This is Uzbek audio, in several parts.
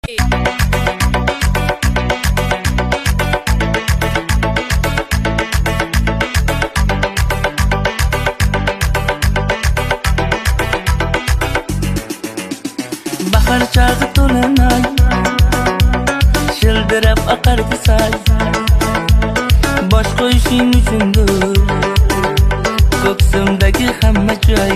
Bahar chog'i to'lanay shildirab oqardi soy bosh qo'yishing uchundir ko'ksimdagi hamma joy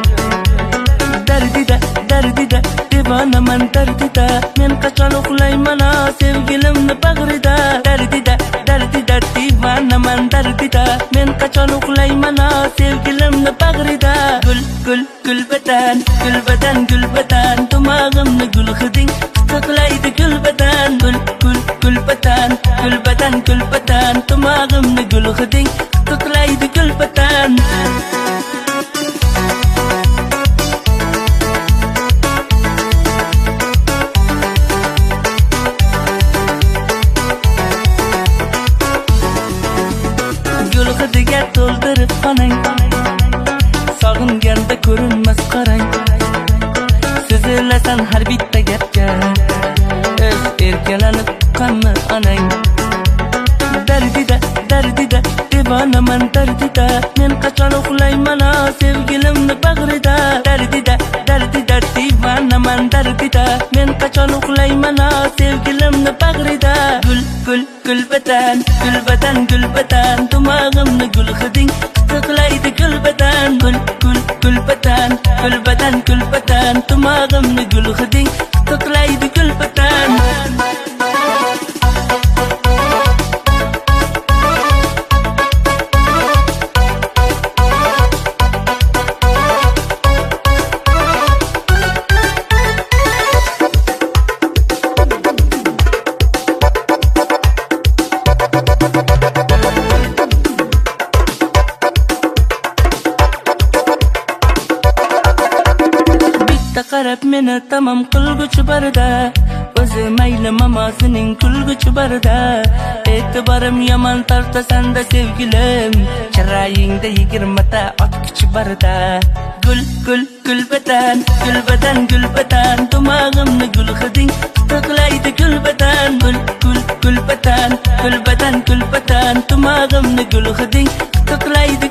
dardida devonaman dardida men qachon uxlayman sevgilimni bag'rida dardida devonaman dardida men qachon uxlayman sevgilimni bag'rida gulbatan tomog'imni gul hiding saqlaydi gulbatan gulbatan tomog'imni gul hiding saqlaydi gulbatan gul hidiga to'ldirib xonang sog'inganda ko'rinmas qarang so'zilasan har bitta gapga o'z erkalanib tuqqanmi onang dardida devonaman dardida men qachon uxlayman sevgilimni bag'rida dardida devonaman dardida men qachon uxlayman sevgilimni bag'rida gulbatan tomog'imni gul hiding saqlaydi gulbatan gulbatan tomog'imni gul hiding saqlaydi gulbatan qarab meni tamom qilguchi barda o'zi mayli mamosining kulguchi barda e'tiborim yomon tortasan-da sevgilim chiroyingda 20 ta otkuchi barda gulbatan tomog'imni gul hiding saqlaydi gulbatan gulbatan tomog'imni gul hiding saqlaydi